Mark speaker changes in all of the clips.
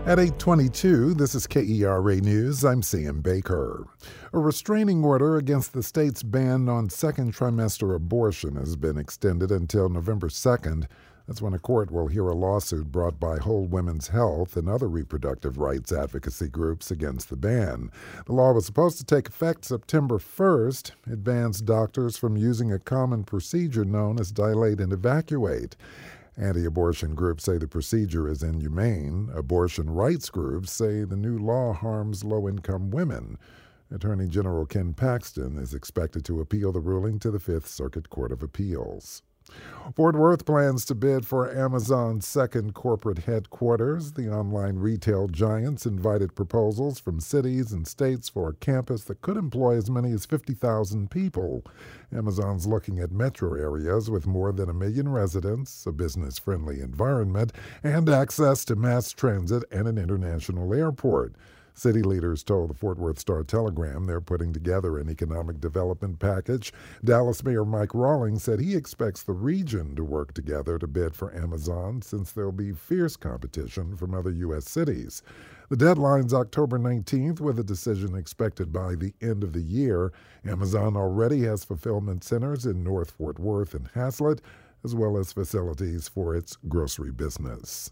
Speaker 1: At 8:22, this is KERA News. I'm Sam Baker. A restraining order against the state's ban on second trimester abortion has been extended until November 2nd. That's when a court will hear a lawsuit brought by Whole Women's Health and other reproductive rights advocacy groups against the ban. The law was supposed to take effect September 1st. It bans doctors from using a common procedure known as dilate and evacuate. Anti-abortion groups say the procedure is inhumane. Abortion rights groups say the new law harms low-income women. Attorney General Ken Paxton is expected to appeal the ruling to the Fifth Circuit Court of Appeals. Fort Worth plans to bid for Amazon's second corporate headquarters. The online retail giants invited proposals from cities and states for a campus that could employ as many as 50,000 people. Amazon's looking at metro areas with more than 1 million residents, a business-friendly environment, and access to mass transit and an international airport. City leaders told the Fort Worth Star-Telegram they're putting together an economic development package. Dallas Mayor Mike Rawlings said he expects the region to work together to bid for Amazon since there'll be fierce competition from other U.S. cities. The deadline's October 19th, with a decision expected by the end of the year. Amazon already has fulfillment centers in North Fort Worth and Haslett, as well as facilities for its grocery business.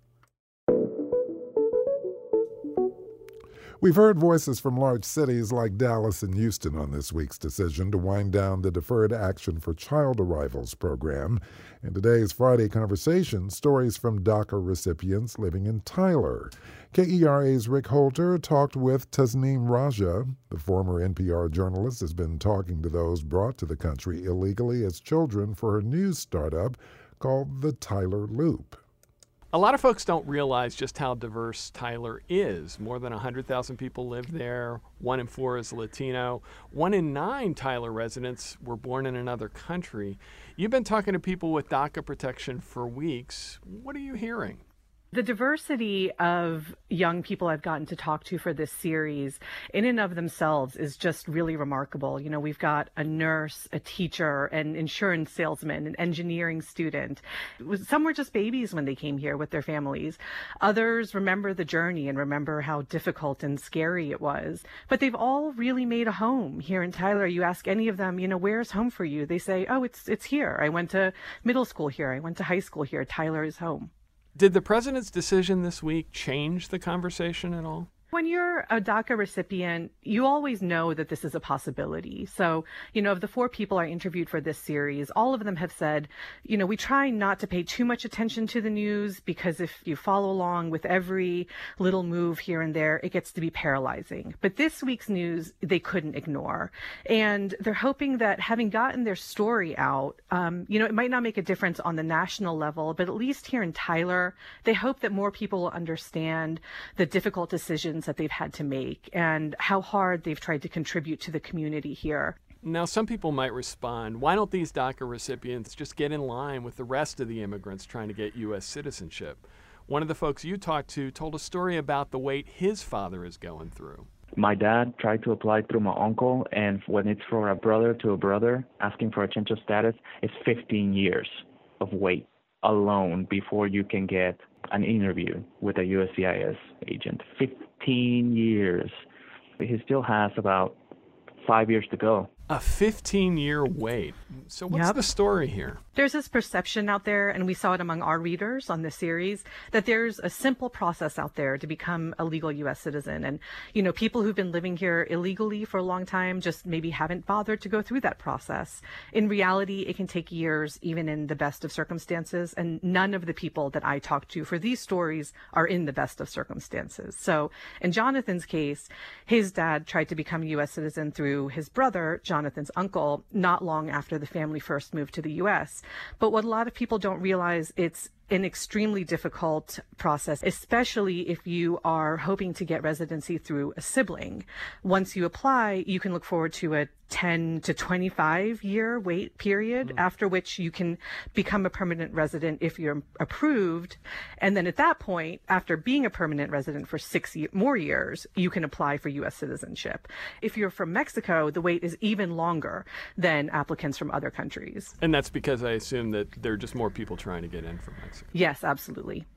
Speaker 1: We've heard voices from large cities like Dallas and Houston on this week's decision to wind down the Deferred Action for Child Arrivals program. In today's Friday Conversation, stories from DACA recipients living in Tyler. KERA's Rick Holter talked with Tasneem Raja. The former NPR journalist has been talking to those brought to the country illegally as children for her news startup called The Tyler Loop.
Speaker 2: A lot of folks don't realize just how diverse Tyler is. More than 100,000 people live there. 1 in 4 is Latino. 1 in 9 Tyler residents were born in another country. You've been talking to people with DACA protection for weeks. What are you hearing?
Speaker 3: The diversity of young people I've gotten to talk to for this series in and of themselves is just really remarkable. You know, we've got a nurse, a teacher, an insurance salesman, an engineering student. Some were just babies when they came here with their families. Others remember the journey and remember how difficult and scary it was. But they've all really made a home here in Tyler. You ask any of them, you know, where's home for you? They say, oh, it's here. I went to middle school here. I went to high school here. Tyler is home.
Speaker 2: Did the president's decision this week change the conversation at all?
Speaker 3: When you're a DACA recipient, you always know that this is a possibility. So, you know, of the 4 people I interviewed for this series, all of them have said, you know, we try not to pay too much attention to the news because if you follow along with every little move here and there, it gets to be paralyzing. But this week's news, they couldn't ignore. And they're hoping that having gotten their story out, you know, it might not make a difference on the national level, but at least here in Tyler, they hope that more people will understand the difficult decisions that they've had to make and how hard they've tried to contribute to the community here.
Speaker 2: Now, some people might respond, why don't these DACA recipients just get in line with the rest of the immigrants trying to get U.S. citizenship? One of the folks you talked to told a story about the wait his father is going through.
Speaker 4: My dad tried to apply through my uncle, and when it's for a brother to a brother asking for a change of status, it's 15 years of wait alone before you can get an interview with a USCIS agent. 15 years. He still has about 5 years to go.
Speaker 2: A 15-year wait. So what's the story here?
Speaker 3: There's this perception out there, and we saw it among our readers on this series, that there's a simple process out there to become a legal U.S. citizen. And, you know, people who've been living here illegally for a long time just maybe haven't bothered to go through that process. In reality, it can take years, even in the best of circumstances. And none of the people that I talked to for these stories are in the best of circumstances. So in Jonathan's case, his dad tried to become a U.S. citizen through his brother, Jonathan's uncle, not long after the family first moved to the U.S. But what a lot of people don't realize, it's an extremely difficult process, especially if you are hoping to get residency through a sibling. Once you apply, you can look forward to a 10 to 25 year wait period, after which you can become a permanent resident if you're approved. And then at that point, after being a permanent resident for 6 more years, you can apply for U.S. citizenship. If you're from Mexico, the wait is even longer than applicants from other countries.
Speaker 2: And that's because I assume that there are just more people trying to get in from Mexico.
Speaker 3: Yes, absolutely.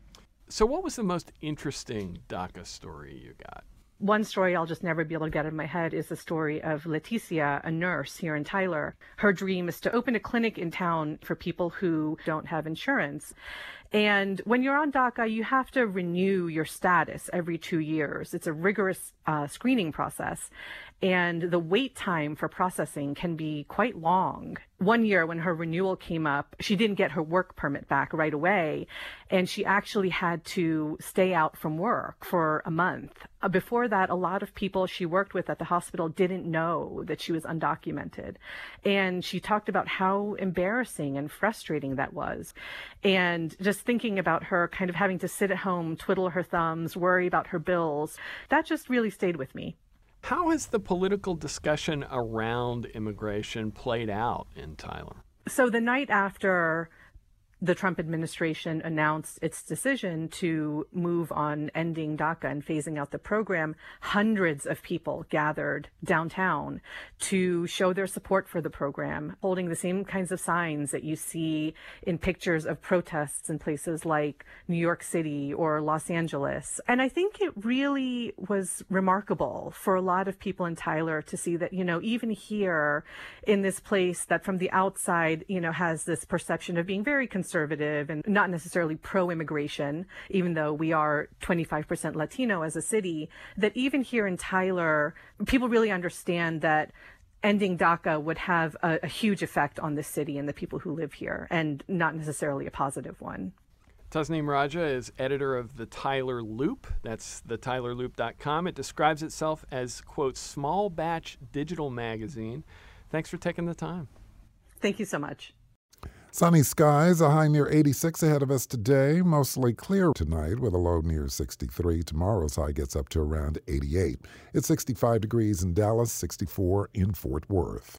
Speaker 2: So what was the most interesting DACA story you got?
Speaker 3: One story I'll just never be able to get out of my head is the story of Leticia, a nurse here in Tyler. Her dream is to open a clinic in town for people who don't have insurance. And when you're on DACA, you have to renew your status every 2 years. It's a rigorous screening process. And the wait time for processing can be quite long. One year when her renewal came up, she didn't get her work permit back right away. And she actually had to stay out from work for a month. Before that, a lot of people she worked with at the hospital didn't know that she was undocumented. And she talked about how embarrassing and frustrating that was. And just thinking about her kind of having to sit at home, twiddle her thumbs, worry about her bills, that just really stayed with me.
Speaker 2: How has the political discussion around immigration played out in Tyler?
Speaker 3: So the night after the Trump administration announced its decision to move on ending DACA and phasing out the program, hundreds of people gathered downtown to show their support for the program, holding the same kinds of signs that you see in pictures of protests in places like New York City or Los Angeles. And I think it really was remarkable for a lot of people in Tyler to see that, even here in this place that from the outside, has this perception of being very conservative and not necessarily pro-immigration, even though we are 25% Latino as a city, that even here in Tyler, people really understand that ending DACA would have a huge effect on the city and the people who live here, and not necessarily a positive one.
Speaker 2: Tasneem Raja is editor of the Tyler Loop. That's thetylerloop.com. It describes itself as, quote, small batch digital magazine. Thanks for taking the time.
Speaker 3: Thank you so much.
Speaker 1: Sunny skies, a high near 86 ahead of us today. Mostly clear tonight with a low near 63. Tomorrow's high gets up to around 88. It's 65 degrees in Dallas, 64 in Fort Worth.